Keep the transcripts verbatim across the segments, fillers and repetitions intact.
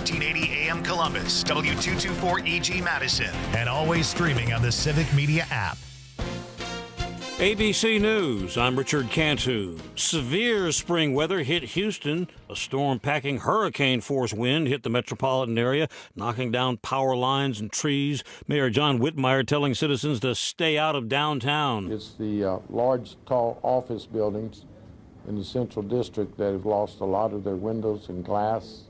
fifteen eighty A M Columbus, W two twenty-four E G Madison, and always streaming on the Civic Media app. A B C News, I'm Richard Cantu. Severe spring weather hit Houston. A storm-packing hurricane-force wind hit the metropolitan area, knocking down power lines and trees. Mayor John Whitmire telling citizens to stay out of downtown. It's the uh, large, tall office buildings in the Central District that have lost a lot of their windows and glass.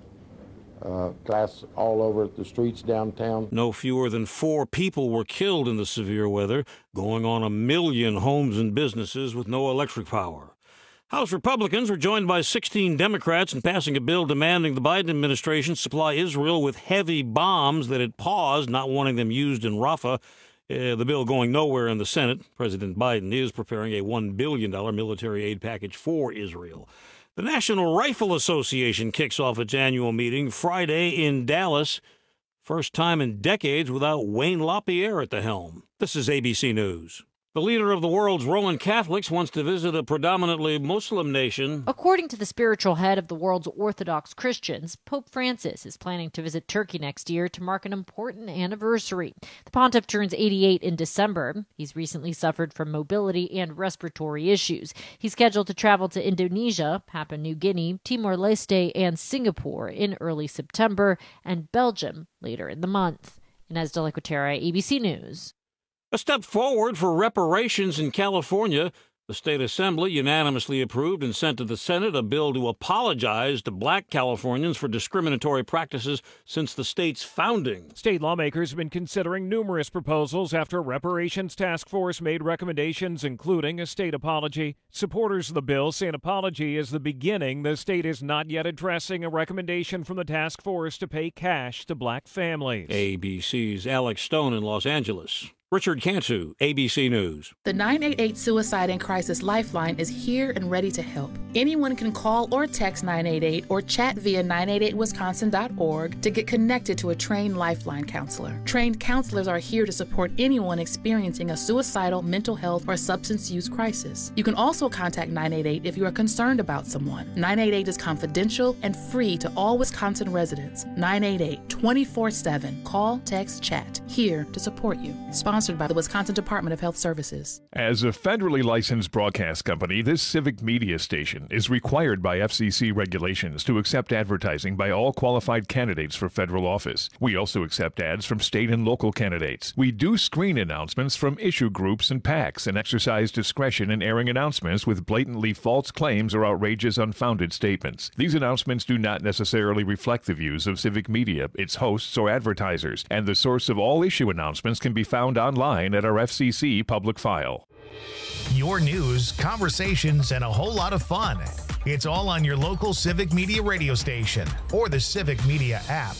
Uh, glass all over the streets downtown. No fewer than four people were killed in the severe weather, going on a million homes and businesses with no electric power. House Republicans were joined by sixteen Democrats in passing a bill demanding the Biden administration supply Israel with heavy bombs that it paused, not wanting them used in Rafah. Uh, the bill going nowhere in the Senate. President Biden is preparing a one billion dollars military aid package for Israel. The National Rifle Association kicks off its annual meeting Friday in Dallas. First time in decades without Wayne LaPierre at the helm. This is A B C News. The leader of the world's Roman Catholics wants to visit a predominantly Muslim nation. According to the spiritual head of the world's Orthodox Christians, Pope Francis is planning to visit Turkey next year to mark an important anniversary. The pontiff turns eighty-eight in December. He's recently suffered from mobility and respiratory issues. He's scheduled to travel to Indonesia, Papua New Guinea, Timor-Leste, and Singapore in early September, and Belgium later in the month. Inez de la Cuetara, A B C News. A step forward for reparations in California. The state assembly unanimously approved and sent to the Senate a bill to apologize to black Californians for discriminatory practices since the state's founding. State lawmakers have been considering numerous proposals after a reparations task force made recommendations, including a state apology. Supporters of the bill say an apology is the beginning. The state is not yet addressing a recommendation from the task force to pay cash to black families. A B C's Alex Stone in Los Angeles. Richard Cantu, A B C News. The nine eight eight Suicide and Crisis Lifeline is here and ready to help. Anyone can call or text nine eight eight or chat via nine eight eight wisconsin dot org to get connected to a trained Lifeline counselor. Trained counselors are here to support anyone experiencing a suicidal, mental health, or substance use crisis. You can also contact nine eight eight if you are concerned about someone. nine eight eight is confidential and free to all Wisconsin residents. nine eight eight, twenty-four seven. Call, text, chat. Here to support you. Sponsored by the Wisconsin Department of Health Services. As a federally licensed broadcast company, this Civic Media station is required by F C C regulations to accept advertising by all qualified candidates for federal office. We also accept ads from state and local candidates. We do screen announcements from issue groups and PACs and exercise discretion in airing announcements with blatantly false claims or outrageous, unfounded statements. These announcements do not necessarily reflect the views of Civic Media, its hosts, or advertisers, and the source of all issue announcements can be found online at our F C C public file. Your news, conversations, and a whole lot of fun. It's all on your local Civic Media radio station or the Civic Media app.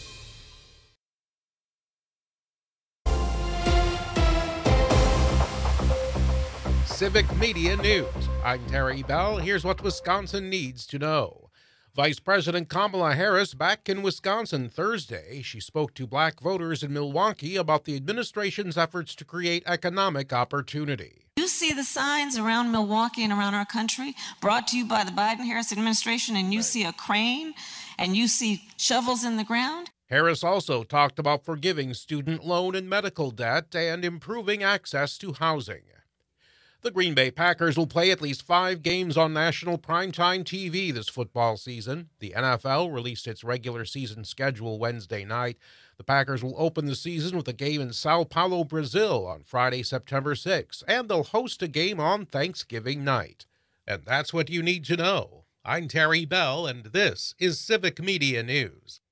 Civic Media News. I'm Terry Bell. Here's what Wisconsin needs to know. Vice President Kamala Harris back in Wisconsin Thursday. She spoke to black voters in Milwaukee about the administration's efforts to create economic opportunity. You see the signs around Milwaukee and around our country brought to you by the Biden-Harris administration, and you see a crane and you see shovels in the ground. Harris also talked about forgiving student loan and medical debt and improving access to housing. The Green Bay Packers will play at least five games on national primetime T V this football season. The N F L released its regular season schedule Wednesday night. The Packers will open the season with a game in Sao Paulo, Brazil on Friday, September sixth, and they'll host a game on Thanksgiving night. And that's what you need to know. I'm Terry Bell, and this is Civic Media News.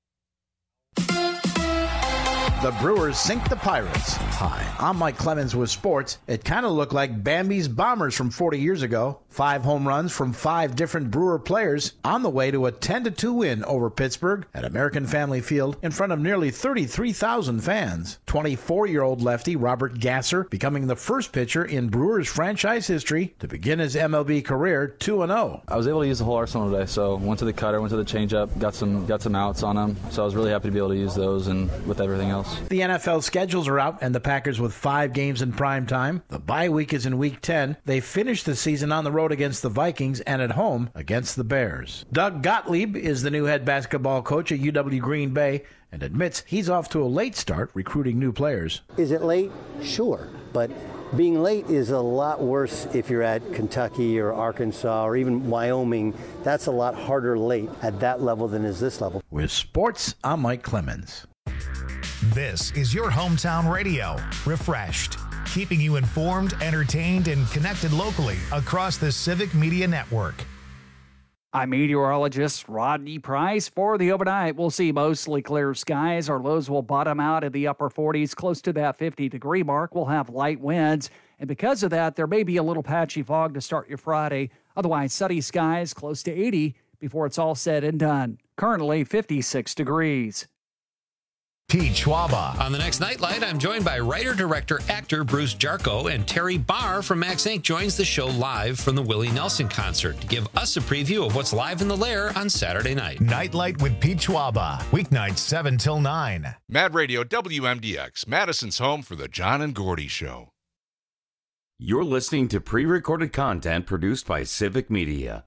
The Brewers sink the Pirates. Hi, I'm Mike Clemens with sports. It kind of looked like Bambi's Bombers from forty years ago. Five home runs from five different Brewer players on the way to a ten to two win over Pittsburgh at American Family Field in front of nearly thirty-three thousand fans. twenty-four-year-old lefty Robert Gasser becoming the first pitcher in Brewers franchise history to begin his M L B career two and oh. I was able to use the whole arsenal today, so went to the cutter, went to the changeup, got some got some outs on them, so I was really happy to be able to use those and with everything else. The N F L schedules are out, and the Packers with five games in prime time. The bye week is in week ten. They finish the season on the road against the Vikings and at home against the Bears. Doug Gottlieb is the new head basketball coach at U W Green Bay and admits he's off to a late start recruiting new players. Is it late? Sure, but being late is a lot worse if you're at Kentucky or Arkansas or even Wyoming. That's a lot harder late at that level than is this level. With sports, I'm Mike Clemens. This is your hometown radio, Refreshed, keeping you informed, entertained, and connected locally across the Civic Media Network. I'm meteorologist Rodney Price. For the overnight, we'll see mostly clear skies. Our lows will bottom out in the upper forties, close to that fifty-degree mark. We'll have light winds, and because of that, there may be a little patchy fog to start your Friday. Otherwise, sunny skies close to eighty before it's all said and done. Currently fifty-six degrees. Pete Schwaba. On the next Nightlight, I'm joined by writer, director, actor Bruce Jarko, and Terry Barr from Max Incorporated joins the show live from the Willie Nelson concert to give us a preview of what's live in the Lair on Saturday night. Nightlight with Pete Schwaba, weeknights seven till nine. Mad Radio W M D X, Madison's home for the John and Gordy Show. You're listening to pre-recorded content produced by Civic Media.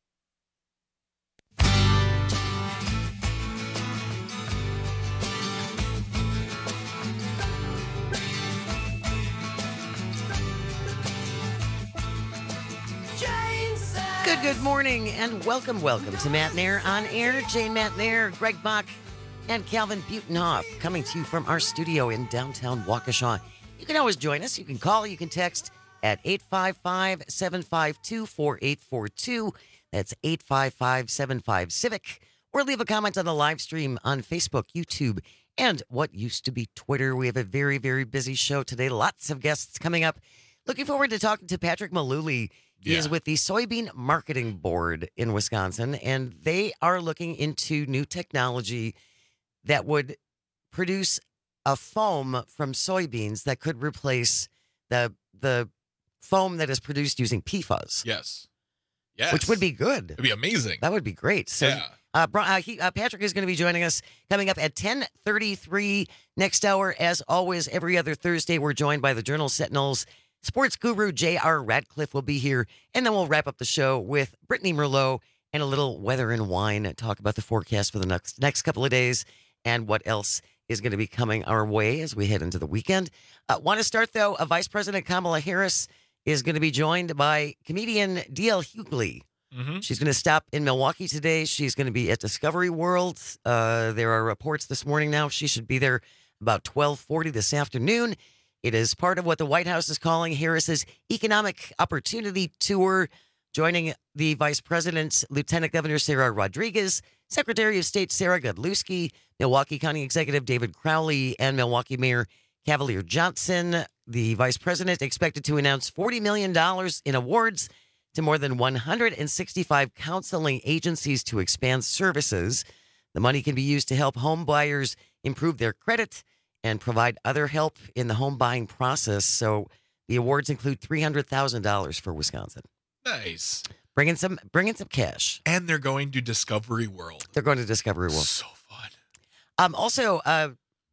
Good, good morning, and welcome, welcome to Matt Nair on Air. Jane Matt Nair, Greg Bach, and Calvin Butenhoff coming to you from our studio in downtown Waukesha. You can always join us. You can call, you can text at eight five five, seven five two, four eight four two. That's eight five five, seven five, CIVIC. Or leave a comment on the live stream on Facebook, YouTube, and what used to be Twitter. We have a very, very busy show today. Lots of guests coming up. Looking forward to talking to Patrick Mullooly. He yeah. is with the Soybean Marketing Board in Wisconsin, and they are looking into new technology that would produce a foam from soybeans that could replace the the foam that is produced using P FAS. Yes. Yes. Which would be good. It'd be amazing. That would be great. So, yeah. uh, uh, he, uh, Patrick is going to be joining us coming up at ten thirty-three next hour. As always, every other Thursday, we're joined by the Journal Sentinel's sports guru J R Radcliffe will be here, and then we'll wrap up the show with Brittany Merlot and a little weather and wine, talk about the forecast for the next next couple of days and what else is going to be coming our way as we head into the weekend. Uh, want to start, though, uh, Vice President Kamala Harris is going to be joined by comedian D L Hughley. Mm-hmm. She's going to stop in Milwaukee today. She's going to be at Discovery World. Uh, there are reports this morning now. She should be there about twelve forty this afternoon. It is part of what the White House is calling Harris's Economic Opportunity Tour, joining the Vice President, Lieutenant Governor Sarah Rodriguez, Secretary of State Sarah Godlewski, Milwaukee County Executive David Crowley, and Milwaukee Mayor Cavalier Johnson. The Vice President expected to announce forty million dollars in awards to more than one hundred sixty-five counseling agencies to expand services. The money can be used to help home buyers improve their credit and provide other help in the home buying process. So the awards include three hundred thousand dollars for Wisconsin. Nice. Bringing some, bringing some cash. And they're going to Discovery World. They're going to Discovery World. So fun. Um, also, uh,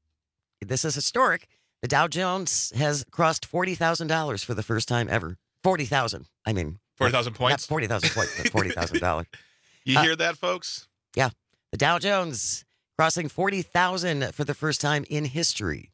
this is historic. The Dow Jones has crossed forty thousand dollars for the first time ever. forty thousand. I mean. forty thousand points? Not forty thousand points, but forty thousand dollars. You uh, hear that, folks? Yeah. The Dow Jones crossing forty thousand for the first time in history.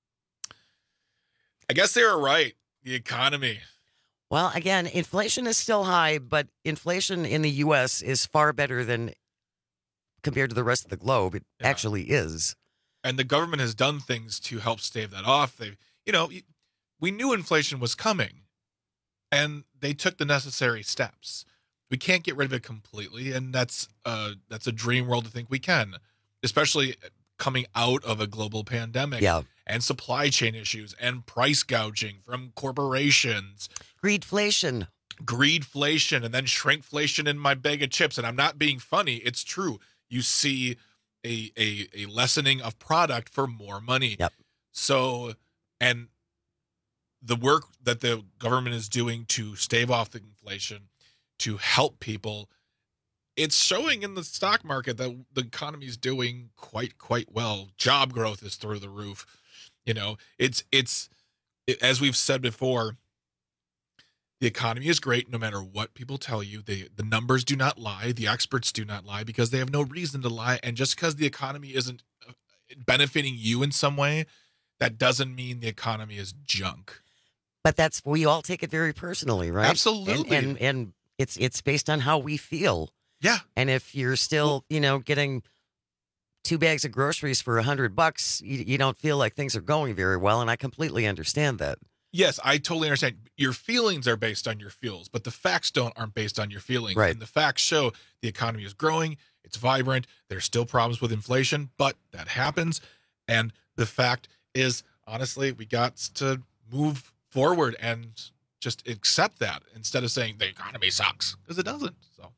I guess they were right. The economy. Well, again, inflation is still high, but inflation in the U S is far better than compared to the rest of the globe. It yeah. actually is. And the government has done things to help stave that off. They, you know, we knew inflation was coming, and they took the necessary steps. We can't get rid of it completely, and that's uh, that's a dream world to think we can, especially coming out of a global pandemic yeah. and supply chain issues and price gouging from corporations. Greedflation. Greedflation, and then shrinkflation in my bag of chips. And I'm not being funny. It's true. You see a a, a lessening of product for more money. Yep. So, and the work that the government is doing to stave off the inflation, to help people, it's showing in the stock market that the economy is doing quite, quite well. Job growth is through the roof. You know, it's it's it, as we've said before, the economy is great no matter what people tell you. They, the numbers do not lie. The experts do not lie because they have no reason to lie. And just because the economy isn't benefiting you in some way, that doesn't mean the economy is junk. But that's, we all take it very personally, right? Absolutely. And, and, and it's it's based on how we feel. Yeah. And if you're still, you know, getting two bags of groceries for a hundred bucks, you, you don't feel like things are going very well. And I completely understand that. Yes, I totally understand. Your feelings are based on your feels, but the facts don't aren't based on your feelings. Right. And the facts show the economy is growing. It's vibrant. There's still problems with inflation, but that happens. And the fact is, honestly, we got to move forward and just accept that instead of saying the economy sucks, because it doesn't. So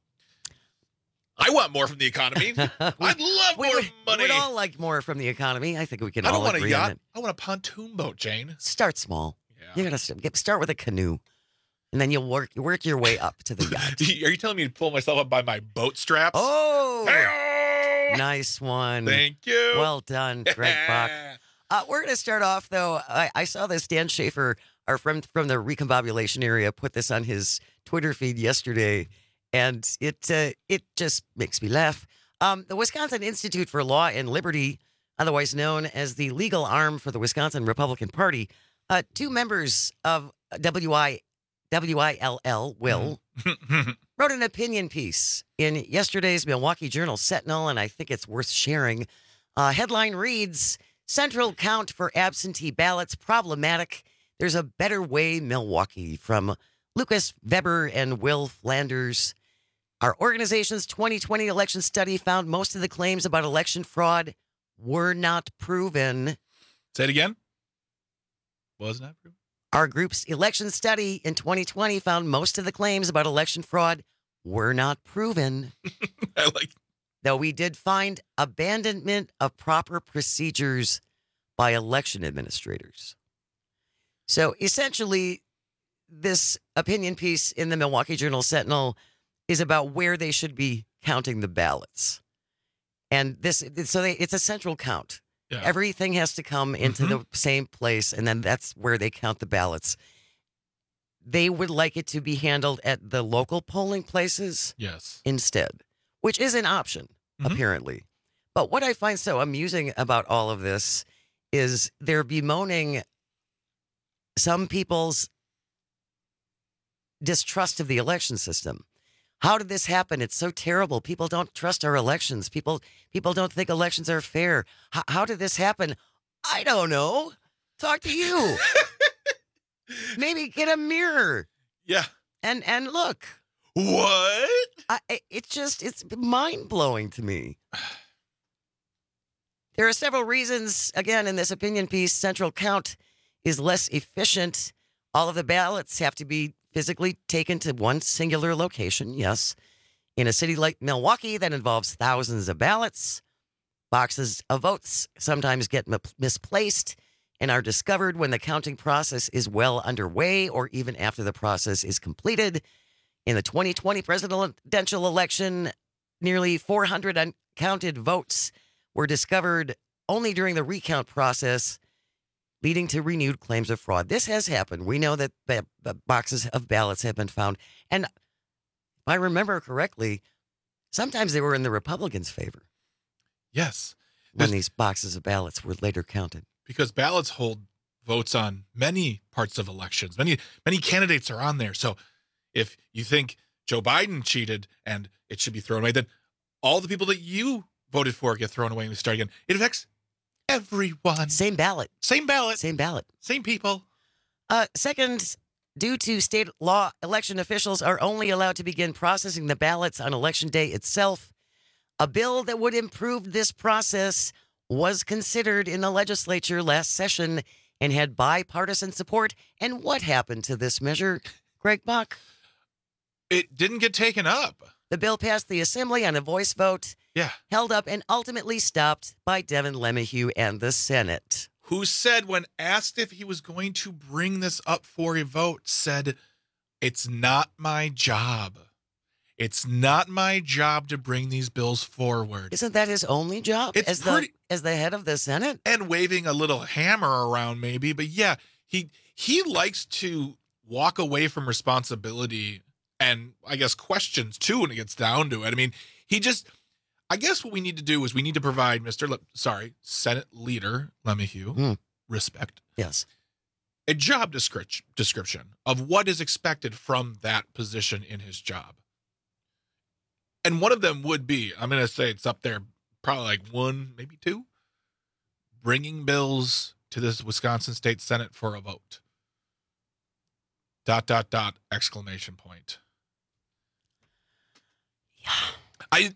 I want more from the economy. I'd love we more would, money. We'd all like more from the economy. I think we can I don't all want a agree on yacht. it. I want a pontoon boat, Jane. Start small. Yeah. You gotta get, start with a canoe, and then you'll work work your way up to the yacht. Are you telling me to pull myself up by my boat straps? Oh, Hey-o! nice one. Thank you. Well done, Greg Bach. Uh, we're going to start off, though. I, I saw this Dan Schaefer, our friend from the Recombobulation area, put this on his Twitter feed yesterday, and it uh, it just makes me laugh. Um, the Wisconsin Institute for Law and Liberty, otherwise known as the legal arm for the Wisconsin Republican Party, uh, two members of W I L L, Will, wrote an opinion piece in yesterday's Milwaukee Journal Sentinel, and I think it's worth sharing. Uh, headline reads, Central count for absentee ballots problematic. There's a better way, Milwaukee, from Lucas Weber and Will Flanders. Our organization's twenty twenty election study found most of the claims about election fraud were not proven. Say it again. Was not proven. Our group's election study in twenty twenty found most of the claims about election fraud were not proven. I like. Though we did find abandonment of proper procedures by election administrators. So essentially, this opinion piece in the Milwaukee Journal Sentinel is about where they should be counting the ballots. And this, so they, it's a central count. Yeah. Everything has to come into Mhm. the same place, and then that's where they count the ballots. They would like it to be handled at the local polling places Yes. instead, which is an option, Mhm. apparently. But what I find so amusing about all of this is they're bemoaning some people's distrust of the election system. How did this happen? It's so terrible. People don't trust our elections. People people don't think elections are fair. How, how did this happen? I don't know. Talk to you. Maybe get a mirror. Yeah. And and look. What? I, it's just, it's mind-blowing to me. There are several reasons, again, in this opinion piece. Central count is less efficient. All of the ballots have to be physically taken to one singular location, yes. In a city like Milwaukee, that involves thousands of ballots. Boxes of votes sometimes get m- misplaced and are discovered when the counting process is well underway or even after the process is completed. In the twenty twenty presidential election, nearly four hundred uncounted votes were discovered only during the recount process, leading to renewed claims of fraud. This has happened. We know that ba- ba- boxes of ballots have been found. And if I remember correctly, sometimes they were in the Republicans' favor. Yes. When There's- these boxes of ballots were later counted. Because ballots hold votes on many parts of elections. Many many candidates are on there. So if you think Joe Biden cheated and it should be thrown away, then all the people that you voted for get thrown away and we start again. It affects everyone. Same ballot. Same ballot. Same ballot. Same people. Uh, second, due to state law, election officials are only allowed to begin processing the ballots on election day itself. A bill that would improve this process was considered in the legislature last session and had bipartisan support. And what happened to this measure, Greg Bach? It didn't get taken up. The bill passed the assembly on a voice vote, Yeah. held up, and ultimately stopped by Devin LeMahieu and the Senate. Who said, when asked if he was going to bring this up for a vote, said, it's not my job. It's not my job to bring these bills forward. Isn't that his only job It's as pretty- the as the head of the Senate? And waving a little hammer around maybe, but yeah, he he likes to walk away from responsibility and I guess questions too when it gets down to it. I mean, he just I guess what we need to do is we need to provide Mister Le, sorry, Senate Leader LeMahieu Hmm. respect. Yes. A job description description of what is expected from that position in his job. And one of them would be, I'm going to say it's up there, probably like one, maybe two, bringing bills to this Wisconsin State Senate for a vote. Dot, dot, dot, exclamation point. Yeah. I,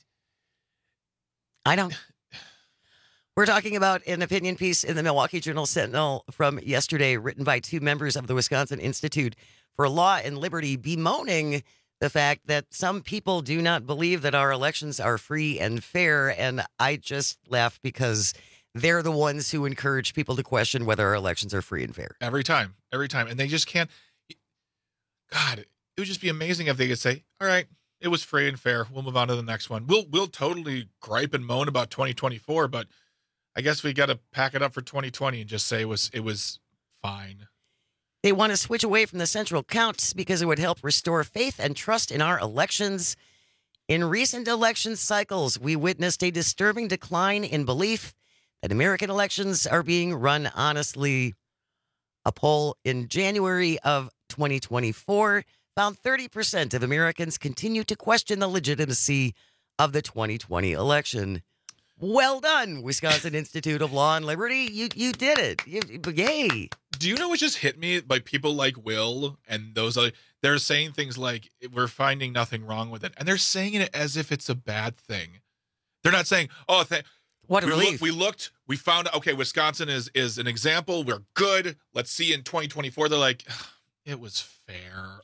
I don't. We're talking about an opinion piece in the Milwaukee Journal Sentinel from yesterday, written by two members of the Wisconsin Institute for Law and Liberty, bemoaning the fact that some people do not believe that our elections are free and fair. And I just laugh because they're the ones who encourage people to question whether our elections are free and fair. every time, every time. And they just can't. God, it would just be amazing if they could say, all right, it was free and fair. We'll move on to the next one. We'll, we'll totally gripe and moan about twenty twenty-four, but I guess we got to pack it up for twenty twenty and just say it was, it was fine. They want to switch away from the central counts because it would help restore faith and trust in our elections. In recent election cycles, we witnessed a disturbing decline in belief that American elections are being run honestly. A poll in January of twenty twenty-four found thirty percent of Americans continue to question the legitimacy of the twenty twenty election. Well done, Wisconsin Institute of Law and Liberty. You you did it. You, yay. Do you know what just hit me? Like people like Will and those other, they're saying things like, we're finding nothing wrong with it. And they're saying it as if it's a bad thing. They're not saying, oh, th- what a we, relief. Look, we looked, we found, okay, Wisconsin is is an example. We're good. Let's see in twenty twenty-four. They're like, it was fair.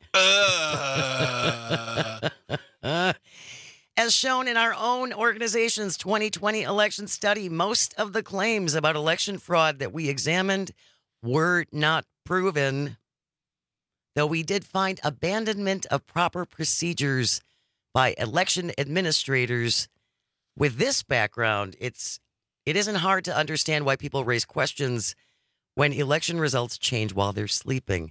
Uh. As shown in our own organization's twenty twenty election study, most of the claims about election fraud that we examined were not proven, though we did find abandonment of proper procedures by election administrators. With this background, it's it isn't hard to understand why people raise questions when election results change while they're sleeping.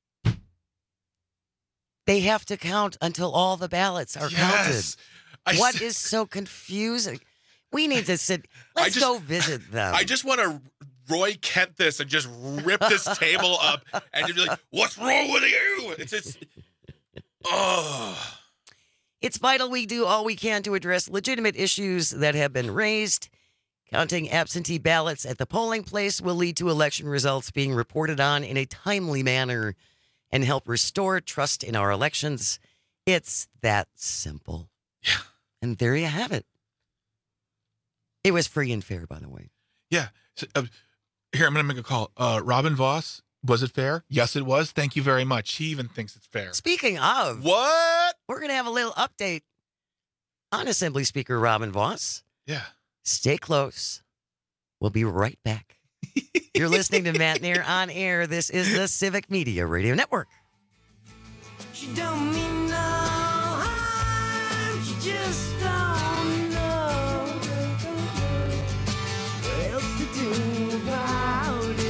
They have to count until all the ballots are Yes. counted. I What s- is so confusing? We need to sit. Let's just- go visit them. I just want to Roy Kent this and just rip this table up and just be like, what's wrong with you? It's just, oh. It's vital we do all we can to address legitimate issues that have been raised. Counting absentee ballots at the polling place will lead to election results being reported on in a timely manner and help restore trust in our elections. It's that simple. Yeah. And there you have it. It was free and fair, by the way. Yeah. So, uh, here, I'm going to make a call. Uh, Robin Voss, was it fair? Yes, it was. Thank you very much. He even thinks it's fair. Speaking of, What? we're going to have a little update on Assembly Speaker Robin Voss. Yeah. Stay close. We'll be right back. You're listening to Matt Nair on air. This is the Civic Media Radio Network. She don't mean no harm, she just don't know what else to do about it.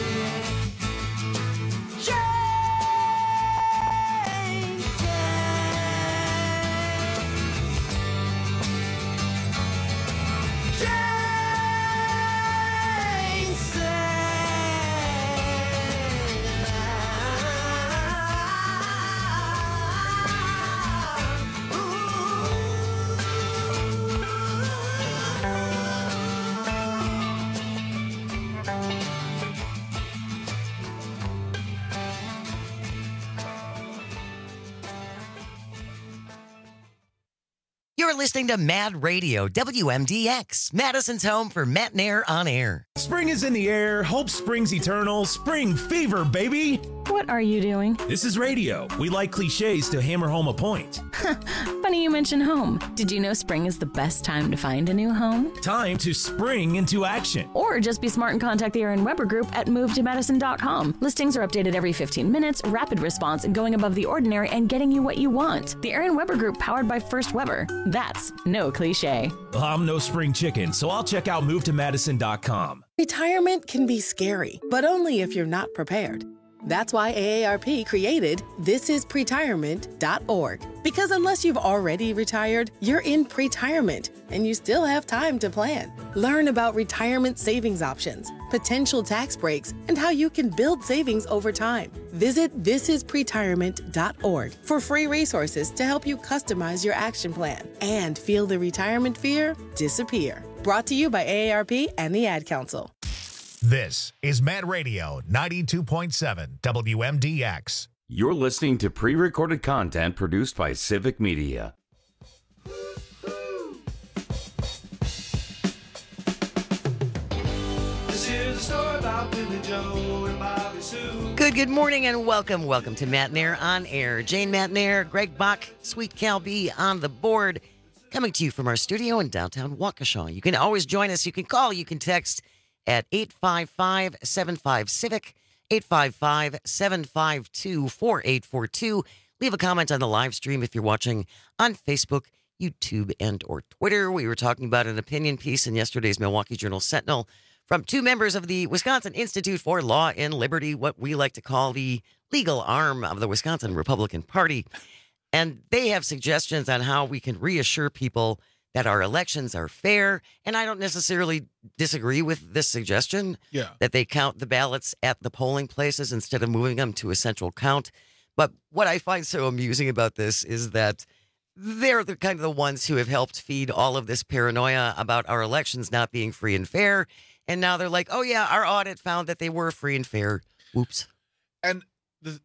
You're listening to Mad Radio, W M D X, Madison's home for Matt Nair on air. Spring is in the air. Hope springs eternal. Spring fever, baby. What are you doing? This is radio. We like cliches to hammer home a point. Funny you mention home. Did you know spring is the best time to find a new home? Time to spring into action. Or just be smart and contact the Aaron Weber Group at move to madison dot com. Listings are updated every fifteen minutes, rapid response, and going above the ordinary and getting you what you want. The Aaron Weber Group, powered by First Weber. That's no cliche. Well, I'm no spring chicken, so I'll check out move to madison dot com. Retirement can be scary, but only if you're not prepared. That's why A A R P created this is pretirement dot org. Because unless you've already retired, you're in pretirement, and you still have time to plan. Learn about retirement savings options, potential tax breaks, and how you can build savings over time. Visit this is pretirement dot org for free resources to help you customize your action plan and feel the retirement fear disappear. Brought to you by A A R P and the Ad Council. This is Mad Radio ninety-two point seven W M D X. You're listening to pre-recorded content produced by Civic Media. This is a story about Billy Joe and Bobby Sue. Good, good morning and welcome. Welcome to Matt Nair on Air. Jane Matt Nair, Greg Bach, Sweet Cal B on the board. Coming to you from our studio in downtown Waukesha. You can always join us. You can call, you can text at eight five five, seven five, CIVIC, eight five five, seven five two, four eight four two. Leave a comment on the live stream if you're watching on Facebook, YouTube, and or Twitter. We were talking about an opinion piece in yesterday's Milwaukee Journal Sentinel from two members of the Wisconsin Institute for Law and Liberty, what we like to call the legal arm of the Wisconsin Republican Party. And they have suggestions on how we can reassure people that our elections are fair. And I don't necessarily disagree with this suggestion. Yeah. That they count the ballots at the polling places instead of moving them to a central count. But what I find so amusing about this is that they're the kind of the ones who have helped feed all of this paranoia about our elections not being free and fair. And now they're like, oh, yeah, our audit found that they were free and fair. Whoops. And the,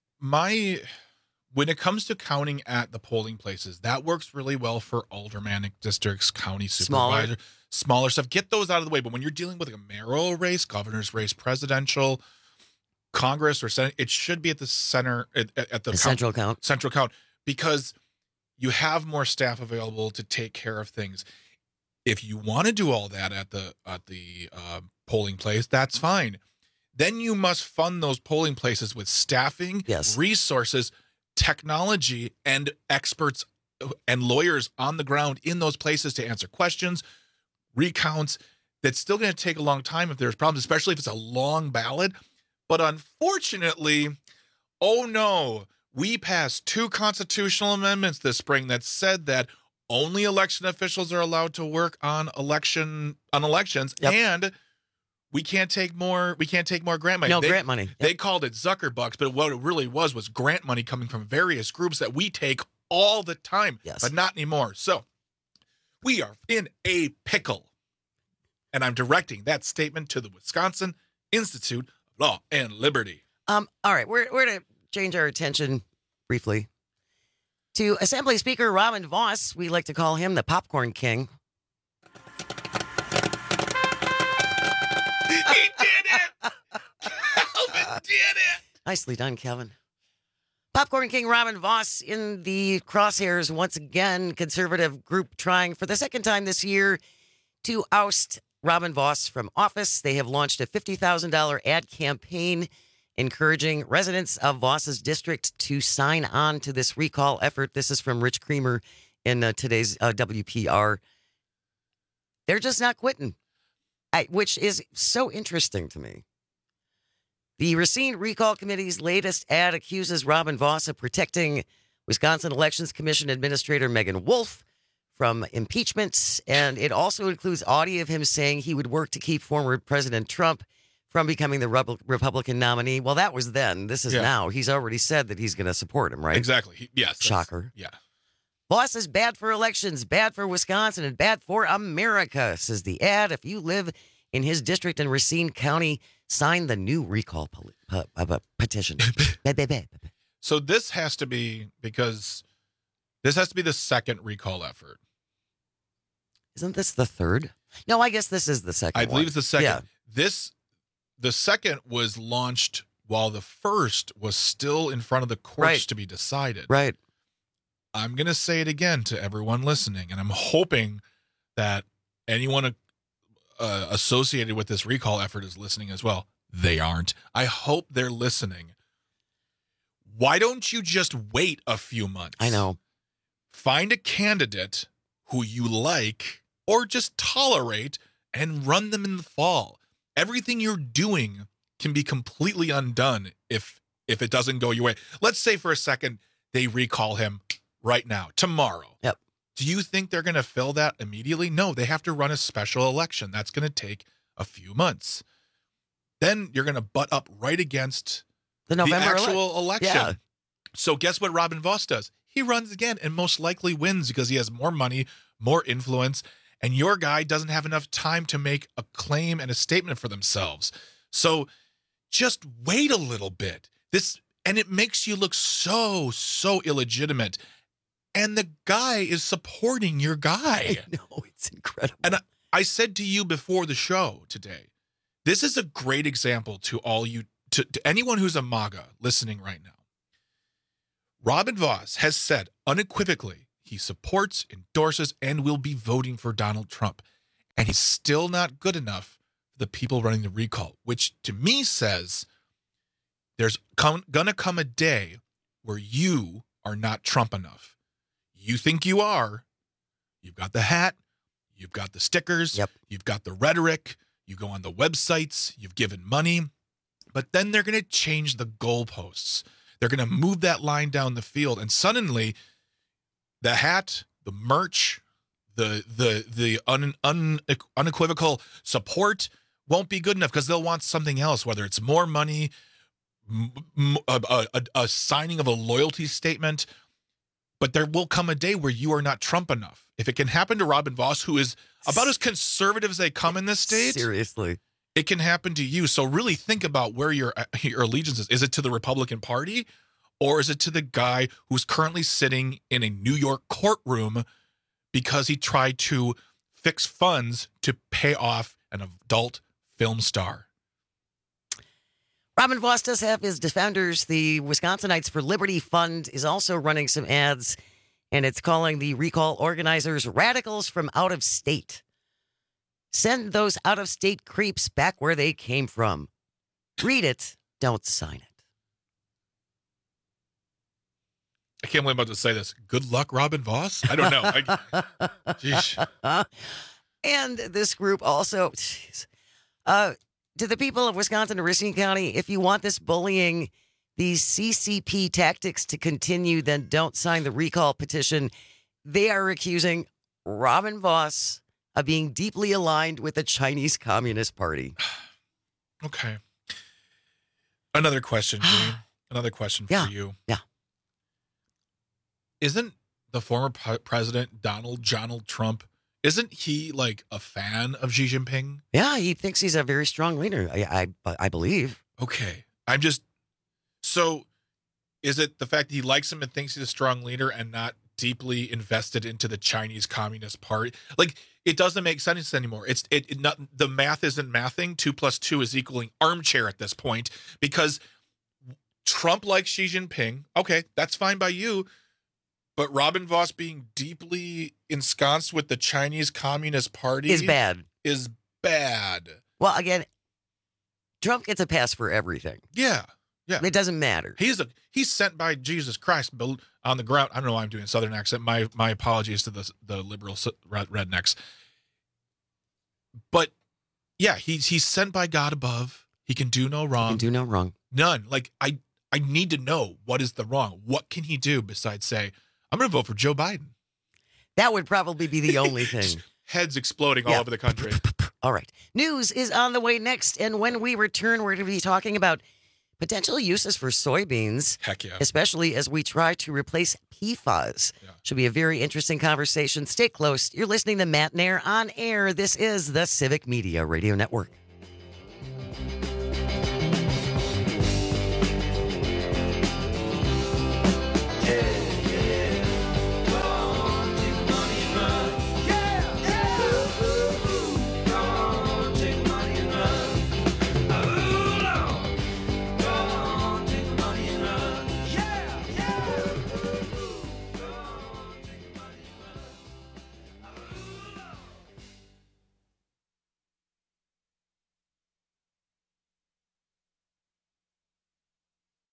my... when it comes to counting at the polling places, that works really well for aldermanic districts, county supervisor, smaller. smaller stuff. Get those out of the way. But when you're dealing with a mayoral race, governor's race, presidential, Congress, or Senate, it should be at the center, at, at the, the count, central count. Central count, because you have more staff available to take care of things. If you want to do all that at the at the uh, polling place, that's fine. Then you must fund those polling places with staffing, yes. resources, technology, and experts and lawyers on the ground in those places to answer questions, recounts. That's still going to take a long time if there's problems, especially if it's a long ballot. But unfortunately, oh no, we passed two constitutional amendments this spring that said that only election officials are allowed to work on election on elections, yep. and we can't take more. We can't take more grant money. No they, grant money. Yep. They called it Zuckerbucks, but what it really was was grant money coming from various groups that we take all the time, yes. but not anymore. So we are in a pickle, and I'm directing that statement to the Wisconsin Institute of Law and Liberty. Um. All right, we're we're to change our attention briefly to Assembly Speaker Robin Vos. We like to call him the Popcorn King. He did it! Calvin did it! Nicely done, Calvin. Popcorn King Robin Vos in the crosshairs once again. Conservative group trying for the second time this year to oust Robin Vos from office. They have launched a fifty thousand dollars ad campaign encouraging residents of Vos's district to sign on to this recall effort. This is from Rich Creamer in uh, today's uh, W P R. They're just not quitting, I, which is so interesting to me. The Racine Recall Committee's latest ad accuses Robin Vos of protecting Wisconsin Elections Commission Administrator Megan Wolf from impeachment, and it also includes audio of him saying he would work to keep former President Trump from becoming the Republican nominee. Well, that was then. This is yeah. now. He's already said that he's going to support him, right? Exactly. He, yes. Shocker. Yeah. Vos is bad for elections, bad for Wisconsin, and bad for America, says the ad. If you live in his district in Racine County, sign the new recall poli- uh, uh, petition. So this has to be, because this has to be the second recall effort. Isn't this the third? No, I guess this is the second I one. believe it's the second. Yeah. This, the second was launched while the first was still in front of the courts Right. to be decided. Right. I'm going to say it again to everyone listening, and I'm hoping that anyone uh, associated with this recall effort is listening as well. They aren't. I hope they're listening. Why don't you just wait a few months? I know. Find a candidate who you like or just tolerate and run them in the fall. Everything you're doing can be completely undone if if it doesn't go your way. Let's say for a second they recall him right now, tomorrow. Yep. Do you think they're going to fill that immediately? No, they have to run a special election. That's going to take a few months. Then you're going to butt up right against The November ele- actual election. Yeah. So guess what Robin Voss does? He runs again and most likely wins because he has more money, more influence, and your guy doesn't have enough time to make a claim and a statement for themselves. So just wait a little bit. This and it makes you look so, so illegitimate. And the guy is supporting your guy. I know, it's incredible. And I, I said to you before the show today, this is a great example to all you, to, to anyone who's a MAGA listening right now. Robin Voss has said unequivocally he supports, endorses, and will be voting for Donald Trump. And he's still not good enough for the people running the recall, which to me says there's come, gonna come a day where you are not Trump enough. You think you are. You've got the hat. You've got the stickers. Yep. You've got the rhetoric. You go on the websites. You've given money. But then they're going to change the goalposts. They're going to move that line down the field. And suddenly, the hat, the merch, the the the un, un, unequivocal support won't be good enough because they'll want something else, whether it's more money, m- m- a, a, a signing of a loyalty statement. But there will come a day where you are not Trump enough. If it can happen to Robin Voss, who is about as conservative as they come in this state, seriously, it can happen to you. So really think about where your your allegiance is. Is it to the Republican Party, or is it to the guy who's currently sitting in a New York courtroom because he tried to fix funds to pay off an adult film star? Robin Voss does have his defenders. The Wisconsinites for Liberty Fund is also running some ads, and it's calling the recall organizers radicals from out of state. Send those out of state creeps back where they came from. Read it, don't sign it. I can't believe I'm about to say this. Good luck, Robin Voss. I don't know. I, geez. And this group also, geez, uh, to the people of Wisconsin and Racine County, if you want this bullying, these C C P tactics to continue, then don't sign the recall petition. They are accusing Robin Voss of being deeply aligned with the Chinese Communist Party. Okay. Another question, Gene. Another question for yeah. you. Yeah. Isn't the former p- president, Donald Donald Trump, isn't he like a fan of Xi Jinping? Yeah, he thinks he's a very strong leader, I, I, I believe. Okay. I'm just, so is it the fact that he likes him and thinks he's a strong leader and not deeply invested into the Chinese Communist Party? Like, it doesn't make sense anymore. It's it, it not the math isn't mathing. Two plus two is equaling armchair at this point because Trump likes Xi Jinping. Okay, that's fine by you. But Robin Voss being deeply ensconced with the Chinese Communist Party is bad. Is bad. Well, again, Trump gets a pass for everything. Yeah. Yeah. It doesn't matter. He's a he's sent by Jesus Christ on the ground. I don't know why I'm doing a Southern accent. My my apologies to the the liberal rednecks. But yeah, he's he's sent by God above. He can do no wrong. He can do no wrong. None. Like I I need to know what is the wrong. What can he do besides say, I'm going to vote for Joe Biden? That would probably be the only thing. Heads exploding yeah. all over the country. All right. News is on the way next. And when we return, we're going to be talking about potential uses for soybeans. Heck yeah. Especially as we try to replace P FAS. Yeah. Should be a very interesting conversation. Stay close. You're listening to Matt Nair on air. This is the Civic Media Radio Network.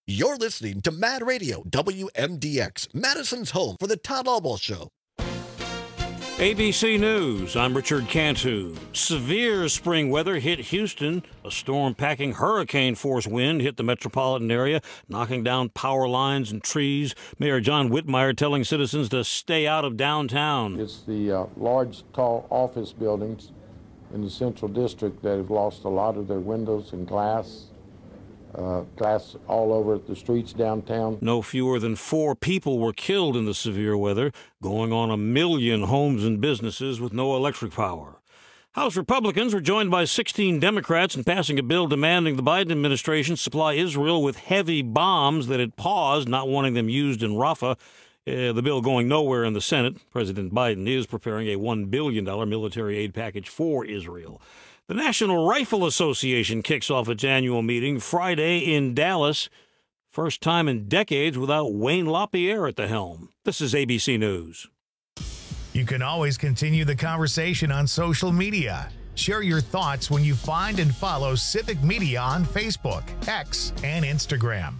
You're listening to Mad Radio, W M D X, Madison's home for the Todd Albaugh Show. A B C News, I'm Richard Cantu. Severe spring weather hit Houston. A storm-packing hurricane-force wind hit the metropolitan area, knocking down power lines and trees. Mayor John Whitmire telling citizens to stay out of downtown. It's the uh, large, tall office buildings in the Central District that have lost a lot of their windows and glass. Uh, glass all over the streets downtown. No fewer than four people were killed in the severe weather, going on a million homes and businesses with no electric power. House Republicans were joined by sixteen Democrats in passing a bill demanding the Biden administration supply Israel with heavy bombs that it paused, not wanting them used in Rafah. Uh, the bill going nowhere in the Senate. President Biden is preparing a one billion dollars military aid package for Israel. The National Rifle Association kicks off its annual meeting Friday in Dallas. First time in decades without Wayne LaPierre at the helm. This is A B C News. You can always continue the conversation on social media. Share your thoughts when you find and follow Civic Media on Facebook, X, and Instagram.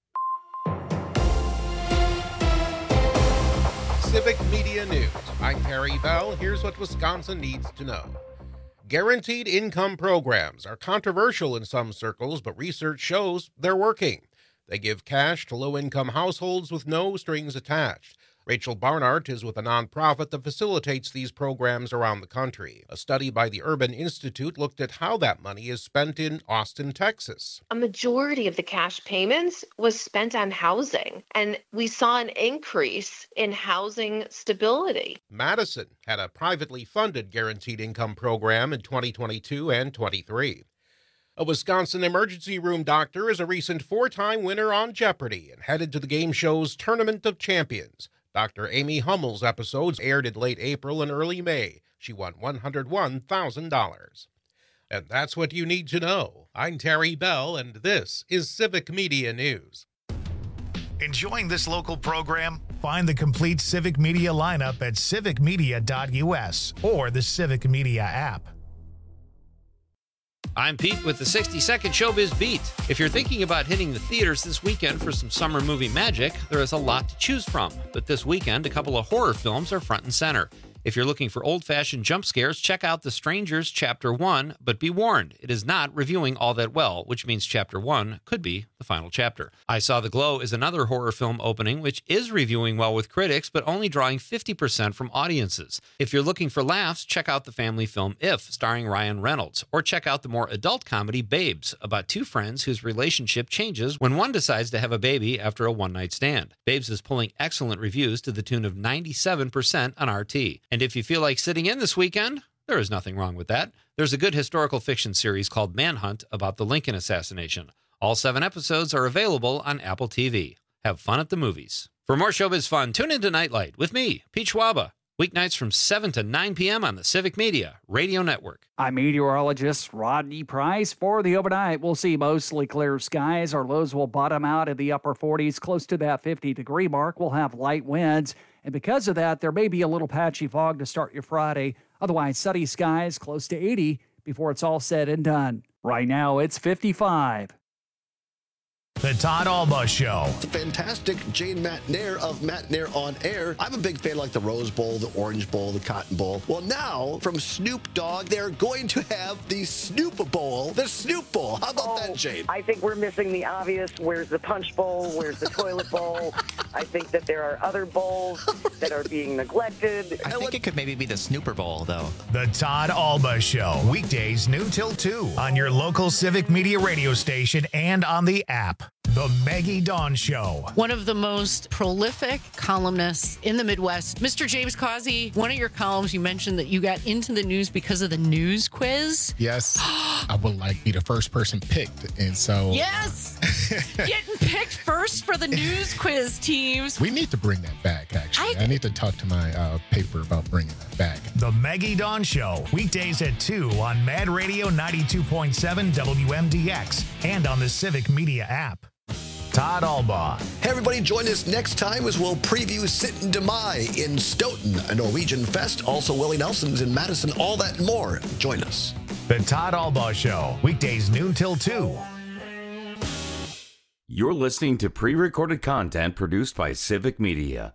Civic Media News. I'm Terry Bell. Here's what Wisconsin needs to know. Guaranteed income programs are controversial in some circles, but research shows they're working. They give cash to low-income households with no strings attached. Rachel Barnard is with a nonprofit that facilitates these programs around the country. A study by the Urban Institute looked at how that money is spent in Austin, Texas. A majority of the cash payments was spent on housing, and we saw an increase in housing stability. Madison had a privately funded guaranteed income program in twenty twenty-two and twenty-three. A Wisconsin emergency room doctor is a recent four-time winner on Jeopardy and headed to the game show's Tournament of Champions. Doctor Amy Hummel's episodes aired in late April and early May. She won one hundred one thousand dollars. And that's what you need to know. I'm Terry Bell, and this is Civic Media News. Enjoying this local program? Find the complete Civic Media lineup at civic media dot U S or the Civic Media app. I'm Pete with the sixty second Showbiz Beat. If you're thinking about hitting the theaters this weekend for some summer movie magic, there is a lot to choose from. But this weekend, a couple of horror films are front and center. If you're looking for old-fashioned jump scares, check out The Strangers Chapter one, but be warned, it is not reviewing all that well, which means Chapter one could be the final chapter. I Saw the Glow is another horror film opening, which is reviewing well with critics, but only drawing fifty percent from audiences. If you're looking for laughs, check out the family film If, starring Ryan Reynolds, or check out the more adult comedy Babes, about two friends whose relationship changes when one decides to have a baby after a one-night stand. Babes is pulling excellent reviews to the tune of ninety-seven percent on R T. And if you feel like sitting in this weekend, there is nothing wrong with that. There's a good historical fiction series called Manhunt about the Lincoln assassination. All seven episodes are available on Apple T V. Have fun at the movies. For more showbiz fun, tune into Nightlight with me, Pete Schwaba. Weeknights from seven to nine p.m. on the Civic Media Radio Network. I'm meteorologist Rodney Price. For the overnight, we'll see mostly clear skies. Our lows will bottom out in the upper forties, close to that fifty-degree mark. We'll have light winds, and because of that, there may be a little patchy fog to start your Friday. Otherwise, sunny skies close to eighty before it's all said and done. Right now, it's fifty-five. The Todd Albaugh Show. It's a fantastic Jane McNair of McNair on Air. I'm a big fan like the Rose Bowl, the Orange Bowl, the Cotton Bowl. Well, now from Snoop Dogg, they're going to have the Snoop Bowl, the Snoop Bowl. How about oh, that, Jane? I think we're missing the obvious. Where's the Punch Bowl? Where's the Toilet Bowl? I think that there are other bowls that are being neglected. I think it could maybe be the Snooper Bowl, though. The Todd Albaugh Show. Weekdays noon till two on your local Civic Media radio station and on the app. The Maggie Dawn Show. One of the most prolific columnists in the Midwest, Mister James Causey. One of your columns, you mentioned that you got into the news because of the news quiz. Yes. I would like be the first person picked. And so. Yes. Getting picked first for the news quiz teams. We need to bring that back, actually. I, I need to talk to my uh, paper about bringing that back. The Maggie Dawn Show. Weekdays at two on Mad Radio ninety-two point seven W M D X and on the Civic Media app. Todd Albaugh. Hey, everybody, join us next time as we'll preview Sitten de Mai in Stoughton, a Norwegian fest. Also, Willie Nelson's in Madison, all that and more. Join us. The Todd Albaugh Show. Weekdays noon till two. You're listening to pre-recorded content produced by Civic Media.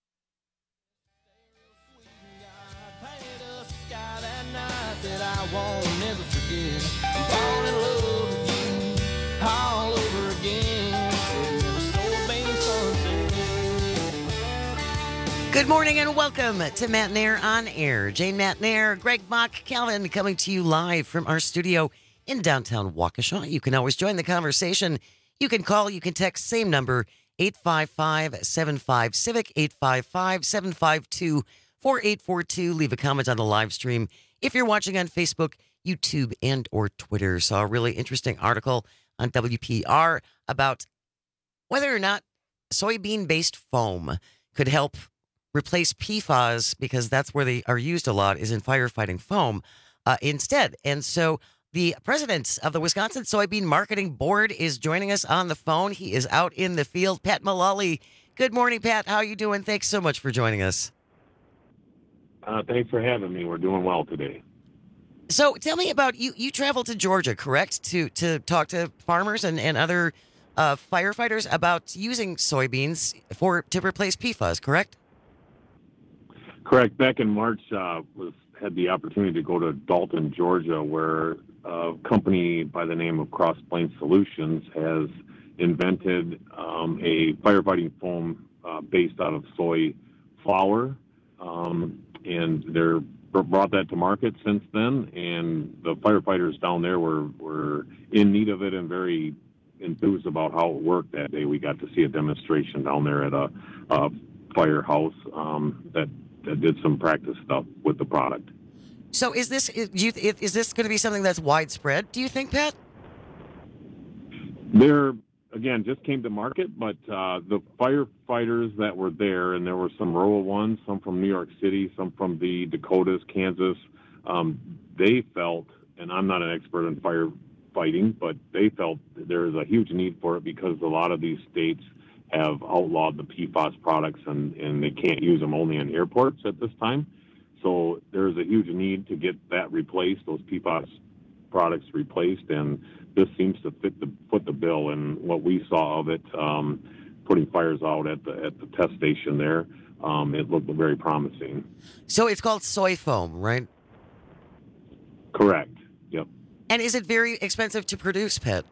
Good morning and welcome to Matt Nair on Air. Jane Matt Nair, Greg Bach, Calvin coming to you live from our studio in downtown Waukesha. You can always join the conversation. You can call, you can text, same number, eight five five, seven five, CIVIC, eight five five, seven five two, four eight four two. Leave a comment on the live stream. If you're watching on Facebook, YouTube, and or Twitter. Saw a really interesting article on W P R about whether or not soybean-based foam could help replace P FAS, because that's where they are used a lot, is in firefighting foam uh, instead. And so the president of the Wisconsin Soybean Marketing Board is joining us on the phone. He is out in the field. Pat Mullally. Good morning, Pat. How are you doing? Thanks so much for joining us. Uh, thanks for having me. We're doing well today. So tell me about, you You traveled to Georgia, correct, to, to talk to farmers and, and other uh, firefighters about using soybeans for to replace P FAS, correct? Correct. Back in March, uh, was had the opportunity to go to Dalton, Georgia, where a company by the name of Cross Plains Solutions has invented um, a firefighting foam uh, based out of soy flour, um, and they're brought that to market since then. And the firefighters down there were were in need of it and very enthused about how it worked that day. We got to see a demonstration down there at a, a firehouse um, that. that did some practice stuff with the product. So is this is, you, is this going to be something that's widespread, do you think, Pat? There, again, just came to market, but uh, the firefighters that were there, and there were some rural ones, some from New York City, some from the Dakotas, Kansas, um, they felt, and I'm not an expert in firefighting, but they felt there is a huge need for it because a lot of these states have outlawed the P FAS products, and, and they can't use them only in airports at this time. So there's a huge need to get that replaced, those P FAS products replaced, and this seems to fit the foot the bill. And what we saw of it, um, putting fires out at the at the test station there, um, it looked very promising. So it's called soy foam, right? Correct. Yep. And is it very expensive to produce, Pat?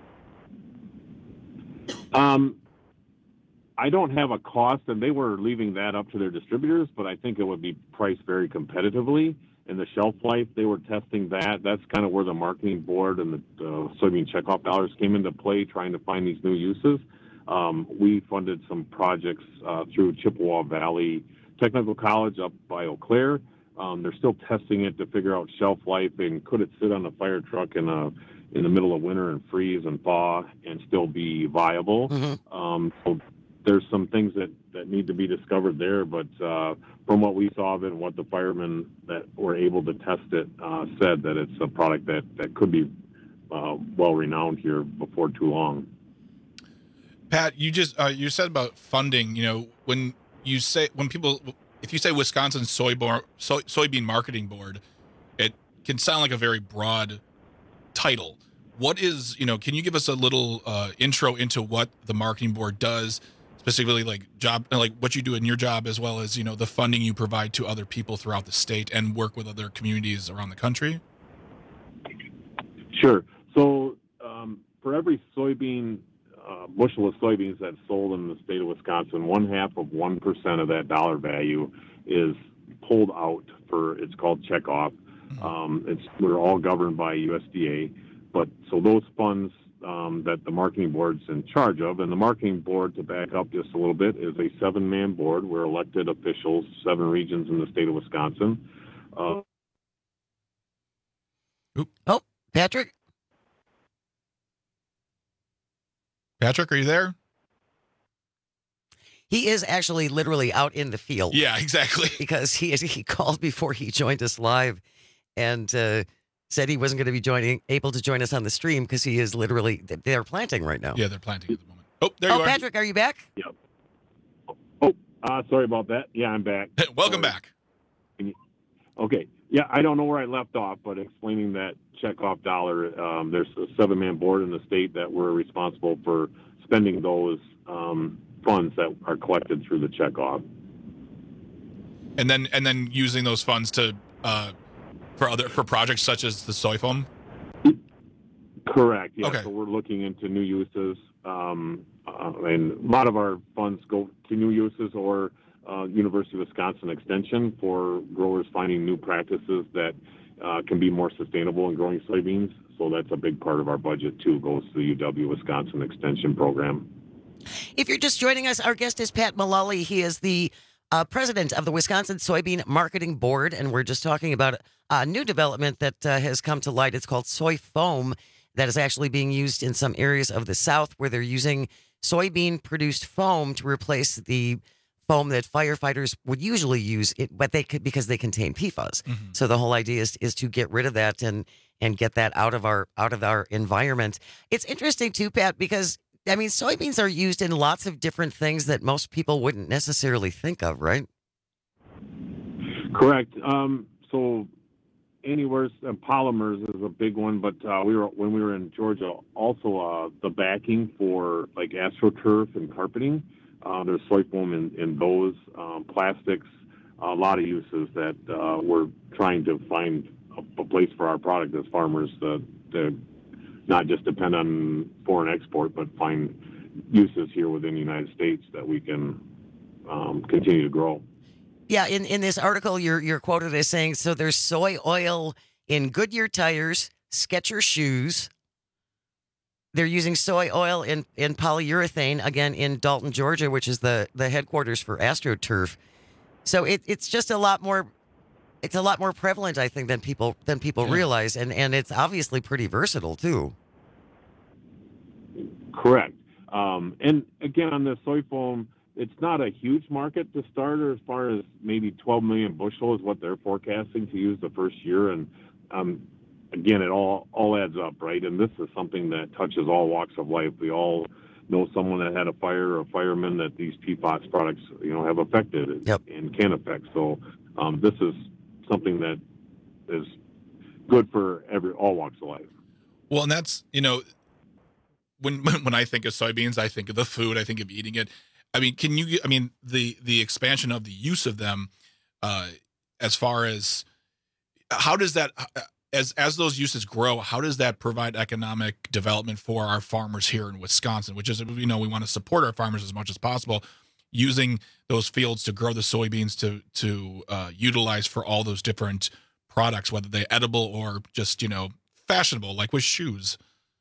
Um. I don't have a cost, and they were leaving that up to their distributors, but I think it would be priced very competitively. And the shelf life, they were testing that. That's kind of where the marketing board and the uh, soybean checkoff dollars came into play, trying to find these new uses. Um, we funded some projects uh, through Chippewa Valley Technical College up by Eau Claire. Um, they're still testing it to figure out shelf life and could it sit on a fire truck in a in the middle of winter and freeze and thaw and still be viable. Mm-hmm. Um, so there's some things that, that need to be discovered there, but uh, from what we saw of it and what the firemen that were able to test it uh, said, that it's a product that, that could be uh, well-renowned here before too long. Pat, you just uh, you said about funding. You know, when you say when people, if you say Wisconsin soy bar, soy, soybean marketing board, it can sound like a very broad title. What is, you know, can you give us a little uh, intro into what the marketing board does? Specifically, like job, like what you do in your job, as well as, you know, the funding you provide to other people throughout the state and work with other communities around the country? Sure. So um, for every soybean, uh, bushel of soybeans that's sold in the state of Wisconsin, one half of one percent of that dollar value is pulled out for, it's called checkoff. Mm-hmm. Um, it's, we're all governed by U S D A. But so those funds um, that the marketing board's in charge of, and the marketing board, to back up just a little bit, is a seven-man board. We're elected officials, seven regions in the state of Wisconsin. Uh, oh, Patrick? Patrick, are you there? He is actually literally out in the field. Yeah, exactly. Because he he called before he joined us live and uh, said he wasn't going to be joining, able to join us on the stream because he is literally, they're planting right now. Yeah, they're planting at the moment. Oh, there oh, you are. Patrick, are you back? Yep. Oh, uh, sorry about that. Yeah, I'm back. Welcome sorry. back. Can you, Okay. Yeah, I don't know where I left off, but explaining that checkoff dollar, um, there's a seven-man board in the state that we're responsible for spending those um, funds that are collected through the checkoff. And then and then using those funds to uh, for other for projects such as the soy foam. Correct. Yeah. Okay. So we're looking into new uses, um, uh, and a lot of our funds go to new uses or uh, University of Wisconsin Extension for growers finding new practices that uh, can be more sustainable in growing soybeans. So that's a big part of our budget too. Goes to the U W Wisconsin Extension program. If you're just joining us, our guest is Pat Mullally. He is the uh, president of the Wisconsin Soybean Marketing Board, and we're just talking about a new development that uh, has come to light. It's called soy foam, that is actually being used in some areas of the South where they're using soybean-produced foam to replace the foam that firefighters would usually use, it, but they could because they contain P FAS. Mm-hmm. So the whole idea is is to get rid of that and and get that out of our out of our environment. It's interesting too, Pat, because I mean, soybeans are used in lots of different things that most people wouldn't necessarily think of, right? Correct. Um, so anywhere, uh, polymers is a big one, but uh, we were when we were in Georgia, also uh, the backing for like AstroTurf and carpeting. Uh, there's soy foam in, in those, um, plastics, a lot of uses that uh, we're trying to find a, a place for our product as farmers to, to not just depend on foreign export, but find uses here within the United States that we can um, continue to grow. Yeah, in, in this article, you're, you're quoted as saying, so there's soy oil in Goodyear tires, Skechers shoes. They're using soy oil in, in polyurethane, again, in Dalton, Georgia, which is the, the headquarters for AstroTurf. So it, it's just a lot more, it's a lot more prevalent, I think, than people than people yeah. realize. And, and it's obviously pretty versatile, too. Correct. Um, and again, on the soy foam, it's not a huge market to start, or as far as maybe twelve million bushel is what they're forecasting to use the first year. And um, again, it all all adds up, right? And this is something that touches all walks of life. We all know someone that had a fire or a fireman that these P FAS products, you know, have affected yep. and can affect. So um, this is something that is good for every all walks of life. Well, and that's, you know, when when I think of soybeans, I think of the food, I think of eating it. I mean, can you, I mean, the, the expansion of the use of them, uh, as far as how does that, as, as those uses grow, how does that provide economic development for our farmers here in Wisconsin, which is, you know, we want to support our farmers as much as possible, using those fields to grow the soybeans to, to, uh, utilize for all those different products, whether they're edible or just, you know, fashionable, like with shoes.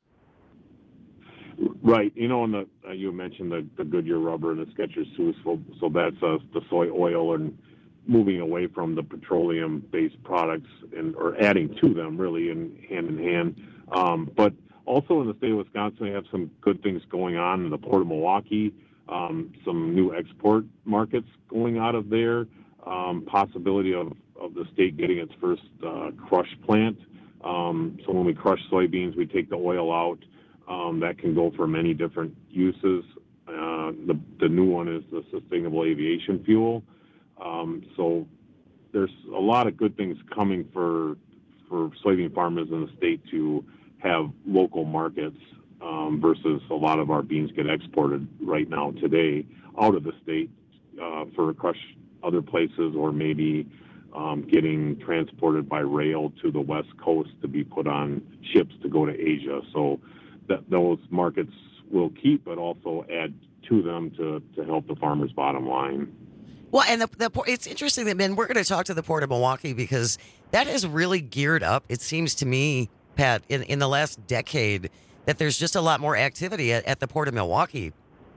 Right. You know, and the, uh, you mentioned the, the Goodyear rubber and the Skechers shoes, so, so that's uh, the soy oil and moving away from the petroleum-based products and or adding to them, really, in hand in hand. Um, but also in the state of Wisconsin, we have some good things going on in the Port of Milwaukee, um, some new export markets going out of there, um, possibility of, of the state getting its first uh, crush plant. Um, so when we crush soybeans, we take the oil out. Um, that can go for many different uses. Uh, the, the new one is the sustainable aviation fuel. Um, so there's a lot of good things coming for for soybean farmers in the state to have local markets um, versus a lot of our beans get exported right now today out of the state uh, for crush other places, or maybe um, getting transported by rail to the West Coast to be put on ships to go to Asia. So that those markets will keep, but also add to them to, to help the farmer's bottom line. Well, and the, the it's interesting that, Ben, we're going to talk to the Port of Milwaukee because that has really geared up, it seems to me, Pat, in, in the last decade, that there's just a lot more activity at, at the Port of Milwaukee.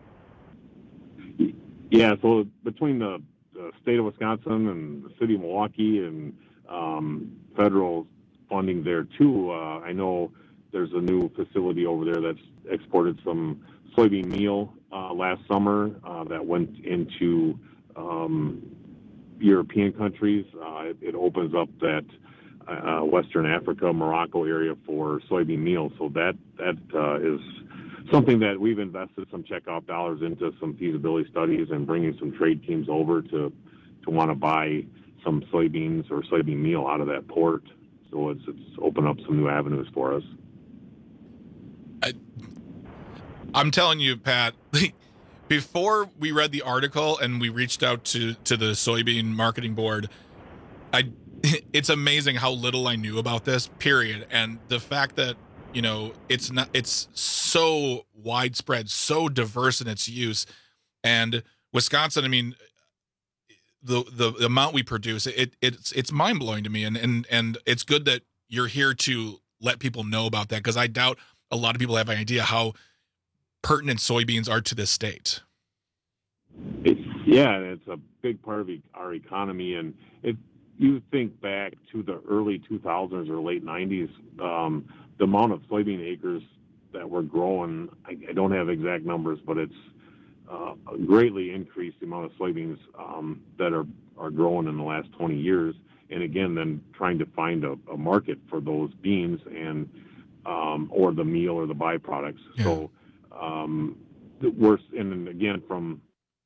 Yeah, so between the, the state of Wisconsin and the city of Milwaukee and um, federal funding there, too, uh, I know there's a new facility over there that's exported some soybean meal uh, last summer uh, that went into um, European countries. Uh, it, it opens up that uh, Western Africa, Morocco area for soybean meal. So that that uh, is something that we've invested some checkoff dollars into, some feasibility studies, and bringing some trade teams over to to want to buy some soybeans or soybean meal out of that port. So it's it's opened up some new avenues for us. I, I'm telling you, Pat, before we read the article and we reached out to, to the soybean marketing board, I it's amazing how little I knew about this, period. And the fact that, you know, it's not it's so widespread, so diverse in its use. And Wisconsin, I mean, the the, the amount we produce, it it's it's mind-blowing to me. And and and it's good that you're here to let people know about that, because I doubt a lot of people have an idea how pertinent soybeans are to this state. It's, yeah, it's a big part of our economy. And if you think back to the early two thousands or late nineties, um, the amount of soybean acres that were growing, I, I don't have exact numbers, but it's uh, greatly increased the amount of soybeans um, that are, are growing in the last twenty years. And again, then trying to find a, a market for those beans and um, or the meal or the byproducts. Yeah. So um, we're, and then again from...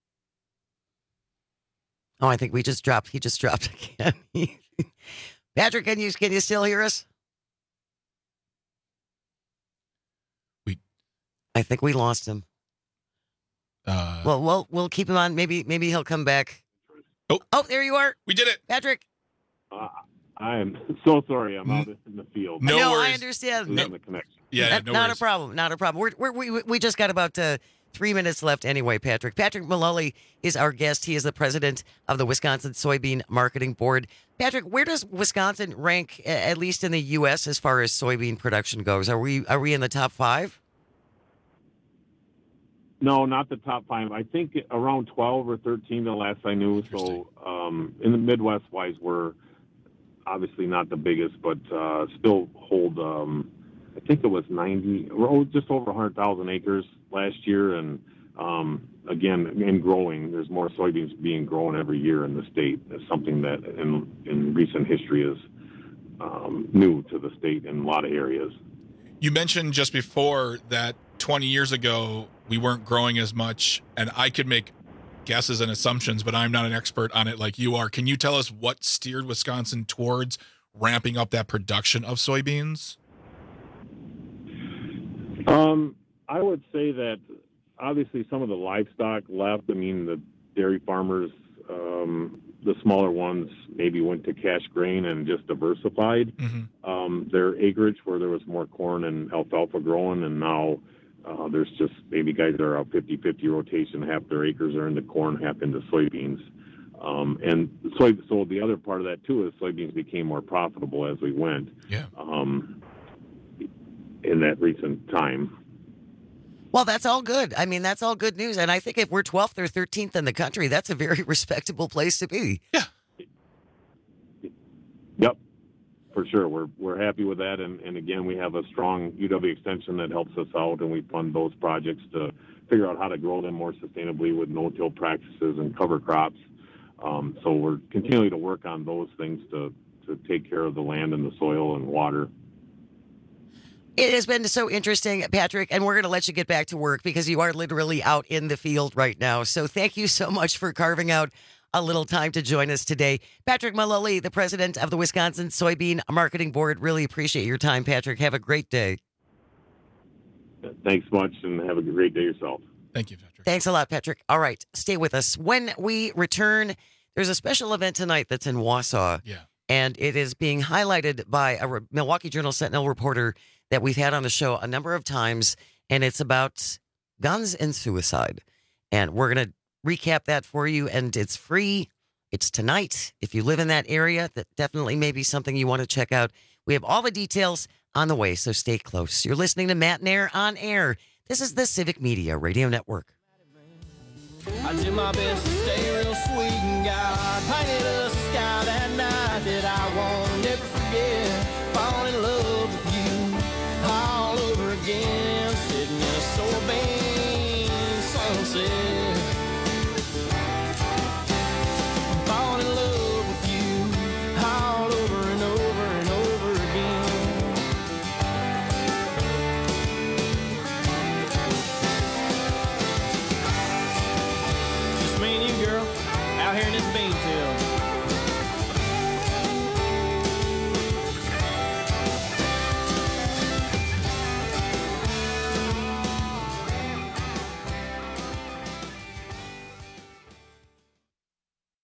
Oh, I think we just dropped. He just dropped again. Patrick, can you can you still hear us? We, I think we lost him. Uh, well, we'll we'll keep him on. Maybe maybe he'll come back. Oh, oh, there you are. We did it, Patrick. Uh, I am so sorry. I'm out in the field. No, no I understand. No, the connection. Yeah, not, no not worries. a problem. Not a problem. We're, we're, we we just got about uh, three minutes left anyway. Patrick Patrick Mullally is our guest. He is the president of the Wisconsin Soybean Marketing Board. Patrick, where does Wisconsin rank, at least in the U S, as far as soybean production goes? Are we are we in the top five? No, not the top five. I think around twelve or thirteen, the last I knew. So um, in the Midwest wise, we're obviously not the biggest, but uh, still hold, um, I think it was ninety, or just over one hundred thousand acres last year. And um, again, and growing. There's more soybeans being grown every year in the state. It's something that in, in recent history is um, new to the state in a lot of areas. You mentioned just before that twenty years ago, we weren't growing as much, and I could make guesses and assumptions, but I'm not an expert on it like you are. Can you tell us what steered Wisconsin towards ramping up that production of soybeans? Um, I would say that obviously some of the livestock left. I mean, the dairy farmers, um, the smaller ones maybe went to cash grain and just diversified mm-hmm. um, their acreage where there was more corn and alfalfa growing, and now Uh, there's just maybe guys that are a fifty-fifty rotation. Half their acres are into corn, half into soybeans. Um, and soy, so the other part of that, too, is soybeans became more profitable as we went yeah. um, in that recent time. Well, that's all good. I mean, that's all good news. And I think if we're twelfth or thirteenth in the country, that's a very respectable place to be. Yeah. Yep. For sure. We're we're happy with that. And, and again, we have a strong U W extension that helps us out, and we fund those projects to figure out how to grow them more sustainably with no-till practices and cover crops. Um, so we're continuing to work on those things to, to take care of the land and the soil and water. It has been so interesting, Patrick, and we're going to let you get back to work because you are literally out in the field right now. So thank you so much for carving out a little time to join us today. Patrick Mullally, the president of the Wisconsin Soybean Marketing Board. Really appreciate your time, Patrick. Have a great day. Thanks much, and have a great day yourself. Thank you, Patrick. Thanks a lot, Patrick. All right, stay with us. When we return, there's a special event tonight that's in Wausau. Yeah. And it is being highlighted by a Milwaukee Journal-Sentinel reporter that we've had on the show a number of times, and it's about guns and suicide. And we're going to recap that for you, and it's free. It's tonight. If you live in that area, that definitely may be something you want to check out. We have all the details on the way, so stay close. You're listening to Matt Nair on Air. This is the Civic Media Radio Network. I did my best to stay real sweet, and God painted a sky that night that I won't never forget. Falling in love with you all over again, sitting in a soybean sunset. Falling in love with you all over and over and over again. Just me and you, girl, out here in this bean field.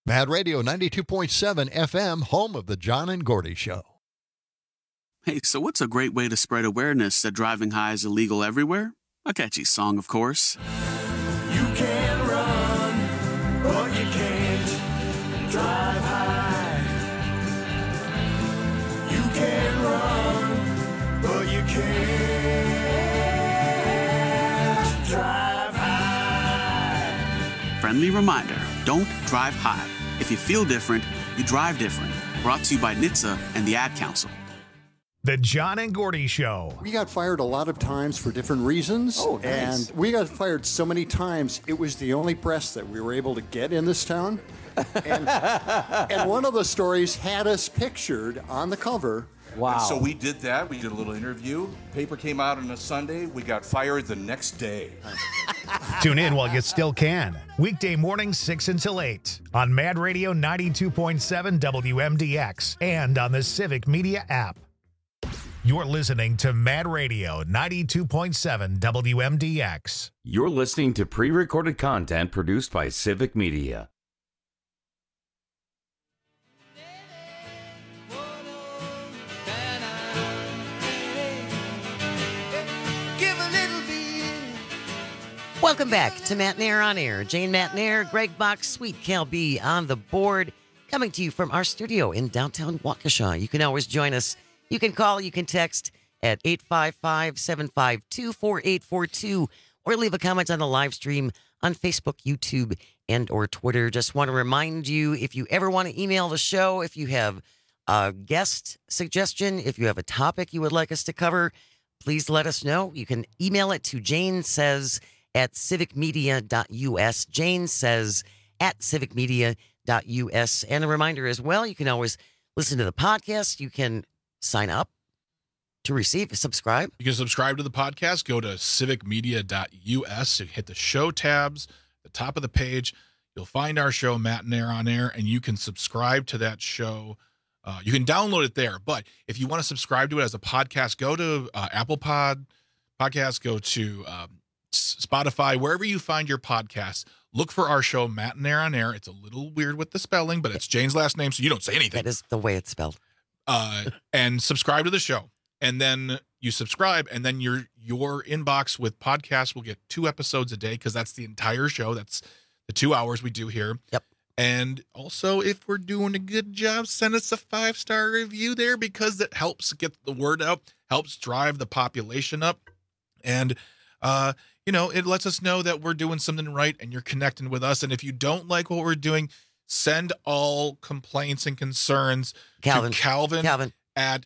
Mad Radio ninety-two point seven F M, home of the John and Gordy Show. Hey, so what's a great way to spread awareness that driving high is illegal everywhere? A catchy song, of course. You can run, but you can't drive high. You can run, but you can't drive high. Friendly reminder, don't drive high. If you feel different, you drive different. Brought to you by N H T S A and the Ad Council. The John and Gordy Show. We got fired a lot of times for different reasons. Oh, nice. And we got fired so many times, it was the only press that we were able to get in this town. And, and one of the stories had us pictured on the cover. And so we did that. We did a little interview. Paper came out on a Sunday. We got fired the next day. Tune in while you still can. Weekday mornings, six until eight on Mad Radio ninety-two point seven W M D X and on the Civic Media app. You're listening to Mad Radio ninety-two point seven W M D X. You're listening to pre-recorded content produced by Civic Media. Welcome back to Matt Nair on Air. Jane Matt Nair, Greg Bach, Sweet Cal B on the board, coming to you from our studio in downtown Waukesha. You can always join us. You can call, you can text at eight five five, seven five two, four eight four two or leave a comment on the live stream on Facebook, YouTube, and or Twitter. Just want to remind you, if you ever want to email the show, if you have a guest suggestion, if you have a topic you would like us to cover, please let us know. You can email it to Jane Says at civic media dot U S. Jane Says at civic media dot U S. And a reminder as well, you can always listen to the podcast. You can sign up to receive, subscribe. You can subscribe to the podcast. Go to civic media dot U S. You hit the show tabs at the top of the page. You'll find our show, Matt and Air on Air, and you can subscribe to that show. Uh, you can download it there. But if you want to subscribe to it as a podcast, go to uh, Apple Pod Podcast, go to um, Spotify, wherever you find your podcasts. Look for our show, Matt and Air on Air. It's a little weird with the spelling, but it's Jane's last name, so you don't say anything. That is the way it's spelled. Uh, and subscribe to the show. And then you subscribe, and then your your inbox with podcasts will get two episodes a day, because that's the entire show. That's the two hours we do here. Yep. And also, if we're doing a good job, send us a five-star review there, because that helps get the word out, helps drive the population up. And, uh, you know, it lets us know that we're doing something right and you're connecting with us. And if you don't like what we're doing, send all complaints and concerns Calvin. to Calvin, Calvin. at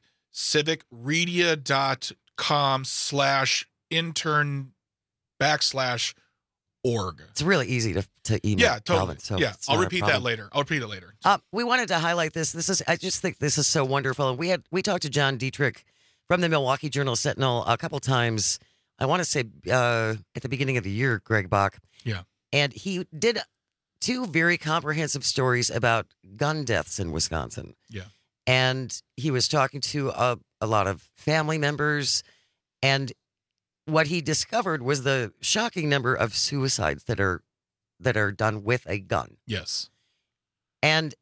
civicredia.com slash intern backslash org. It's really easy to, to email. Yeah, totally. Calvin, so yeah, it's I'll not a repeat that problem. later. I'll repeat it later. Uh, we wanted to highlight this. This is, I just think this is so wonderful. And we had, we talked to John Dietrich from the Milwaukee Journal Sentinel a couple times. I want to say uh, at the beginning of the year, Greg Bach. Yeah. And he did two very comprehensive stories about gun deaths in Wisconsin. Yeah. And he was talking to a, a lot of family members. And what he discovered was the shocking number of suicides that are that are done with a gun. Yes. And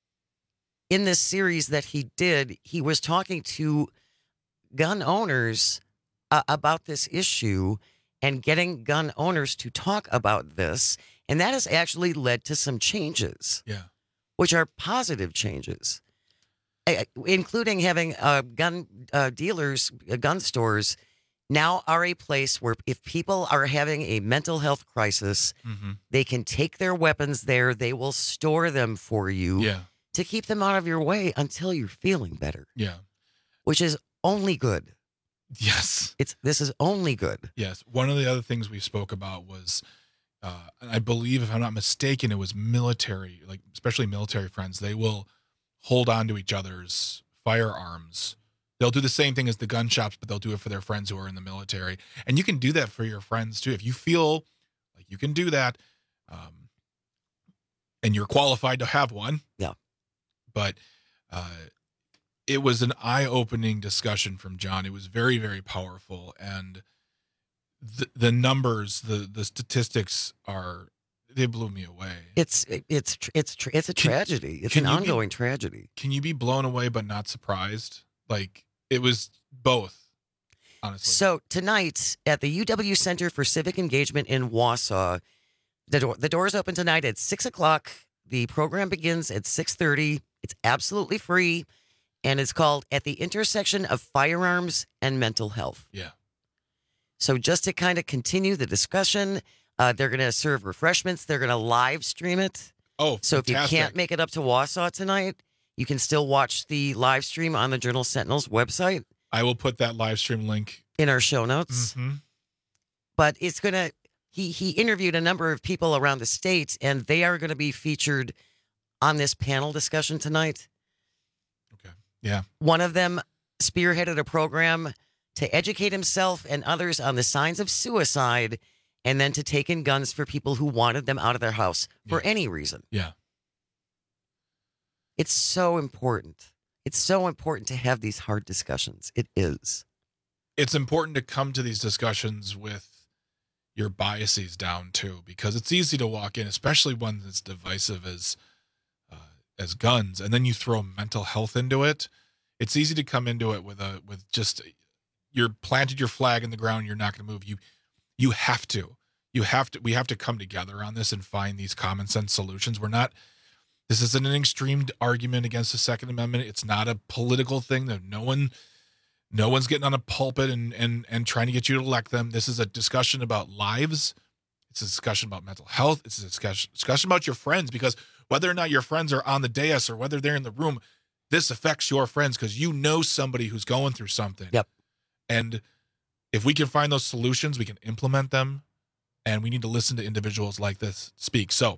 in this series that he did, he was talking to gun owners uh, about this issue and getting gun owners to talk about this. And that has actually led to some changes. Yeah. Which are positive changes, uh, including having uh, gun uh, dealers, uh, gun stores now are a place where if people are having a mental health crisis, mm-hmm. they can take their weapons there. They will store them for you Yeah. to keep them out of your way until you're feeling better, Yeah. which is only good. Yes. It's this is only good. Yes. One of the other things we spoke about was, uh, and I believe, if I'm not mistaken, it was military, like especially military friends. They will hold on to each other's firearms. They'll do the same thing as the gun shops, but they'll do it for their friends who are in the military. And you can do that for your friends too. If you feel like you can do that, um, and you're qualified to have one. Yeah. But uh, it was an eye-opening discussion from John. It was very, very powerful. And the, the numbers, the, the statistics are, they blew me away. It's it's it's it's a tragedy. It's an ongoing be, tragedy. Can you be blown away but not surprised? Like, it was both, honestly. So tonight at the U W Center for Civic Engagement in Wausau, the door the doors open tonight at six o'clock. The program begins at six thirty. It's absolutely free, and it's called At the Intersection of Firearms and Mental Health. Yeah. So just to kind of continue the discussion, uh, they're going to serve refreshments. They're going to live stream it. Oh, so fantastic. if you can't make it up to Wausau tonight, you can still watch the live stream on the Journal Sentinel's website. I will put that live stream link in our show notes. Mm-hmm. But it's going to, he, he interviewed a number of people around the state, and they are going to be featured on this panel discussion tonight. Okay. Yeah. One of them spearheaded a program to educate himself and others on the signs of suicide, and then to take in guns for people who wanted them out of their house for yeah. any reason. Yeah. It's so important. It's so important to have these hard discussions. It is. It's important to come to these discussions with your biases down too, because it's easy to walk in, especially one that's divisive as uh, as guns, and then you throw mental health into it. It's easy to come into it with a with just you're planted your flag in the ground. You're not going to move. You you have to. You have to. We have to come together on this and find these common sense solutions. We're not. This isn't an extreme argument against the Second Amendment. It's not a political thing that no one. No one's getting on a pulpit and, and, and trying to get you to elect them. This is a discussion about lives. It's a discussion about mental health. It's a discussion, discussion about your friends, because whether or not your friends are on the dais or whether they're in the room, this affects your friends because you know somebody who's going through something. Yep. And if we can find those solutions, we can implement them, and we need to listen to individuals like this speak. So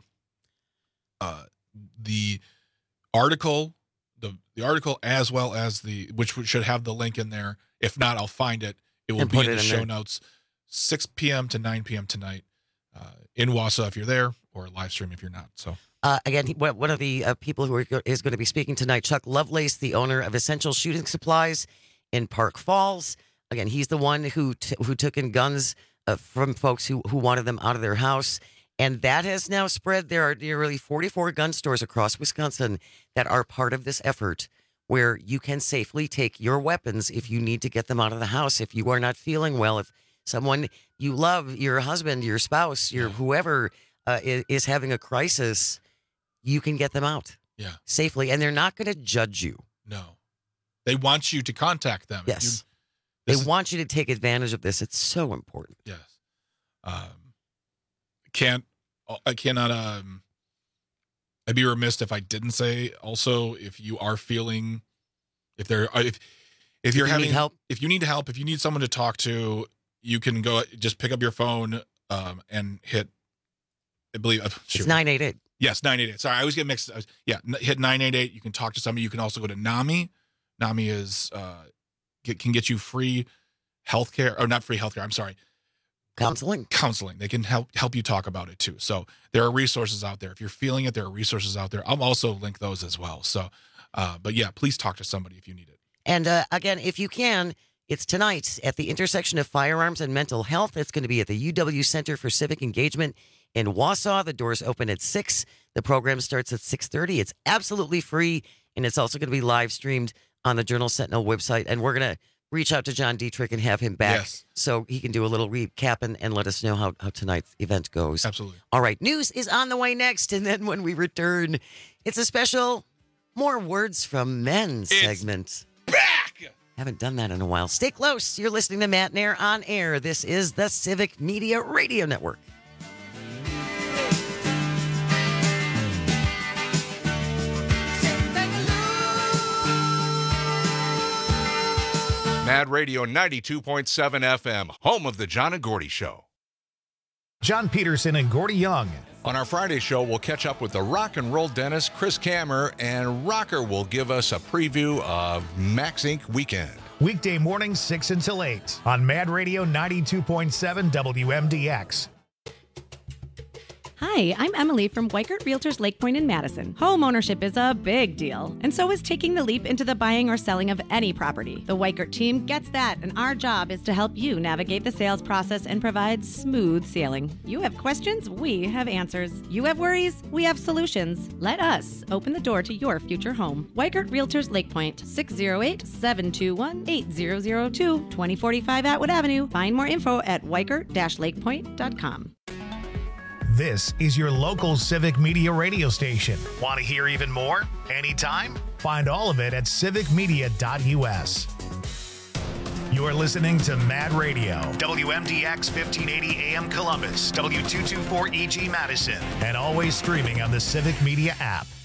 uh, the article... The, the article as well as the, which should have the link in there. If not, I'll find it. It will And be put in it the in show there. notes, six p.m. to nine p.m. tonight uh, in Wausau if you're there, or live stream if you're not. So Uh, again, he- one one of the uh, people who are, go- is going to be speaking tonight, Chuck Lovelace, the owner of Essential Shooting Supplies in Park Falls. Again, he's the one who t- who took in guns uh, from folks who, who wanted them out of their house. And that has now spread. There are nearly forty-four gun stores across Wisconsin that are part of this effort, where you can safely take your weapons if you need to get them out of the house, if you are not feeling well, if someone you love, your husband, your spouse, your whoever uh, is, is having a crisis, you can get them out yeah, safely. And they're not going to judge you. no, they want you to contact them. Yes. You, They this is- want you to take advantage of this. It's so important. Yes. Um, can't I cannot um I'd be remiss if I didn't say also, if you are feeling if there if if you're you having need help. if you need help, if you need someone to talk to, you can go just pick up your phone um and hit I believe uh, shoot. It's nine eight eight. Yes, nine eight eight. Sorry, I always get mixed. I was, yeah, n- hit nine eight eight. You can talk to somebody. You can also go to NAMI. NAMI is uh get, can get you free healthcare, or not free healthcare. I'm sorry. Counseling. Counseling. They can help help you talk about it too. So there are resources out there. If you're feeling it, there are resources out there. I'll also link those as well. So, uh, but yeah, please talk to somebody if you need it. And uh, again, if you can, it's tonight at the intersection of firearms and mental health. It's going to be at the U W Center for Civic Engagement in Wausau. The doors open at six. The program starts at six thirty. It's absolutely free, and it's also going to be live streamed on the Journal Sentinel website. And we're going to reach out to John Dietrich and have him back Yes. so he can do a little recap and, and let us know how, how tonight's event goes. Absolutely. All right, news is on the way next, and then when we return, it's a special More Words from Men segment. Back! Haven't done that in a while. Stay close. You're listening to Matt Nair on Air. This is the Civic Media Radio Network. Mad Radio ninety-two point seven F M, home of the John and Gordy Show. John Peterson and Gordy Young. On our Friday show, we'll catch up with the rock and roll dentist, Chris Kammer, and Rocker will give us a preview of Max Incorporated Weekend. Weekday mornings six until eight on Mad Radio ninety-two point seven W M D X. Hi, I'm Emily from Weikert Realtors Lake Point in Madison. Home ownership is a big deal, and so is taking the leap into the buying or selling of any property. The Weikert team gets that, and our job is to help you navigate the sales process and provide smooth sailing. You have questions, we have answers. You have worries, we have solutions. Let us open the door to your future home. Weikert Realtors Lake Point, six oh eight, seven two one, eight zero zero two, twenty forty-five Atwood Avenue. Find more info at weikert dash lake point dot com. This is your local Civic Media radio station. Want to hear even more? Anytime? Find all of it at civic media dot u s. You're listening to Mad Radio, W M D X fifteen eighty A M Columbus, W two twenty-four E G Madison, and always streaming on the Civic Media app.